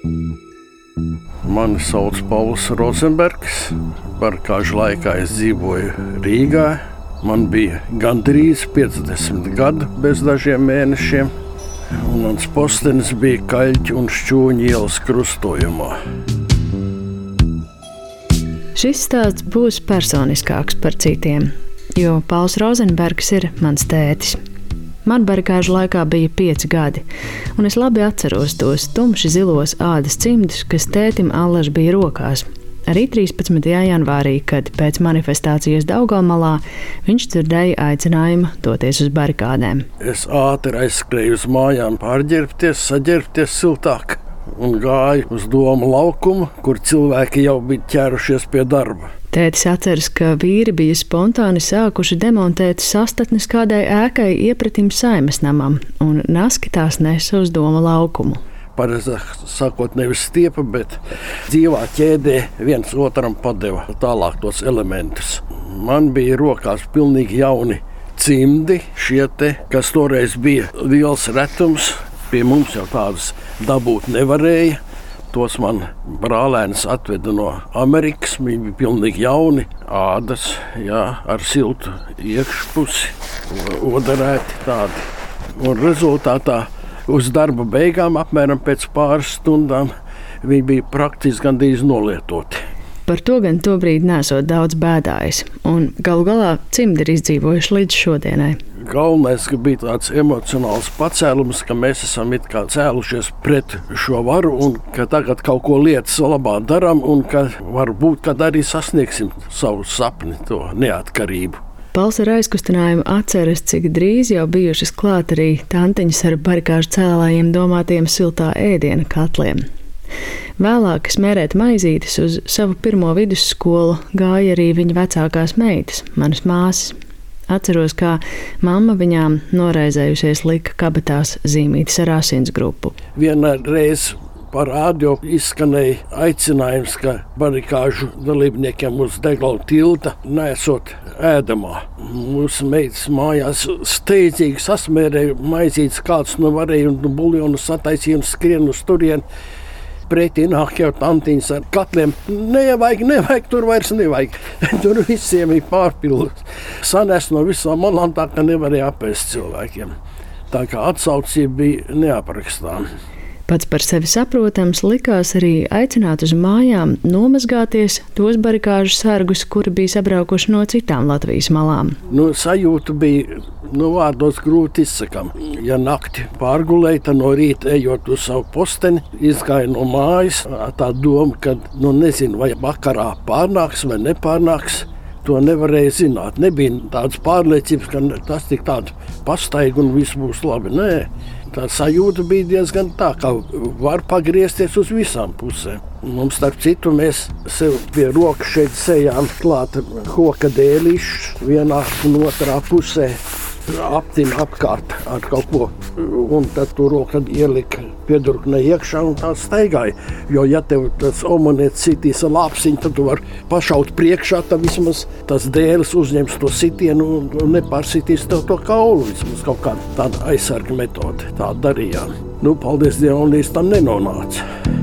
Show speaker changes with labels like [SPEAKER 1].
[SPEAKER 1] Mani sauc Pauls Rozenbergs. Barikāžu laikā es dzīvoju Rīgā. Man bija gandrīz 50 gadi bez dažiem mēnešiem. Un mans postenis bija Kaļķu un Šķūņu ielas krustojumā.
[SPEAKER 2] Šis stāsts būs personiskāks par citiem, jo Pauls Rozenbergs ir mans tētis. Man barikāžu laikā bija 5 gadi, un es labi atceros tos tumši zilos ādas cimdus, kas tētim allaž bija rokās. Arī 13. janvārī, kad pēc manifestācijas Daugavmalā viņš dzirdēja aicinājumu doties uz barikādēm.
[SPEAKER 1] Es ātri aizskrēju uz mājām pārģērbties, saģērbties siltāk un gāju uz Doma laukumu, kur cilvēki jau bija ķērušies pie darba.
[SPEAKER 2] Tētis atceras, ka vīri bija spontāni sākuši demontēt sastatnes kādai ēkai iepratim Saeimas namam, un naski tās nesa uz Doma laukumu.
[SPEAKER 1] Pareizāk sakot, nevis stiepa, bet dzīvā ķēdē viens otram padeva tālāk tos elementus. Man bija rokās pilnīgi jauni cimdi, kas toreiz bija liels retums. Pie mums jau tādus dabūt nevarēja. Tos man brālēns atveda no Amerikas. Viņi bija pilnīgi jauni, ādas, ar siltu iekšpusi, odarēti tādi. Un rezultātā uz darba beigām, apmēram pēc pāris stundām, viņi bija praktiski gandrīz nolietoti.
[SPEAKER 2] Par to gan tobrīd nesot daudz bēdājis, un galu galā cimdi ir izdzīvojuši līdz šodienai.
[SPEAKER 1] Galvenais, ka bija tāds emocionāls pacēlums, ka mēs esam it kā cēlušies pret šo varu un ka tagad kaut ko lietas labā darām un ka varbūt, kad arī sasniegsim savu sapni, to neatkarību.
[SPEAKER 2] Pauls ar aizkustinājumu atceras, cik drīz jau bijušas klāt arī tantiņas ar barikāžu cēlājiem domātiem siltā ēdiena katliem. Vēlāk smērēt maizītes uz savu pirmo vidusskolu gāja arī viņa vecākās meitas, manas māsas. Atceros, kā mamma viņām noraizējusies lika kabatās zīmītes ar asinsgrupu.
[SPEAKER 1] Vienā reiz par rādio izskanēja aicinājums, ka barikāžu dalībniekiem uz Deglau tilta nesot ēdamā. Mūsu meitas mājās steidzīgi sasmērēja maizītes, kāds varēja un buljonu sataisīja un skrien uz turieni. Pretī nāk jau tantiņas ar katliem. Nevajag, tur vairs nevajag. Tur visiem ir pārpildus. Sanēs no visām malām tā, ka nevarēja apēst cilvēkiem. Tā kā atsaucība bija neaprakstāma.
[SPEAKER 2] Pats par sevi saprotams likās arī aicināt uz mājām nomazgāties tos barikāžu sargus, kuri bija sabraukuši no citām Latvijas malām.
[SPEAKER 1] Sajūta bija vārdos grūti izsakām. Ja nakti pārgulēja, tad no rīta ejot uz savu posteni, izgāja no mājas. Tā doma, ka nezinu, vai vakarā pārnāks vai nepārnāks, to nevarēja zināt. Nebija tādas pārliecības, ka tas tik tādu pastaigu un viss būs labi. Nē. Tā sajūta bija diezgan tā, ka var pagriezties uz visām pusēm. Mums, starp citu, mēs sev pie rokas šeit sejām klāt koka dēlīšus vienā un otrā pusē. Aptina apkārt ar kaut ko, un tad tu roku ielika piedurknē iekšā un tā staigāja. Jo, ja tev tas omonēts sitīs ar lāpsiņu, tad tu vari pašaut priekšā, tad vismaz tas dēlis uzņems to sitienu un nepārsitīs tev to kaulu. Vismaz kaut kāda tāda aizsarga metode. Tā darījām. Paldies Dievam, līdz tam nenonāca.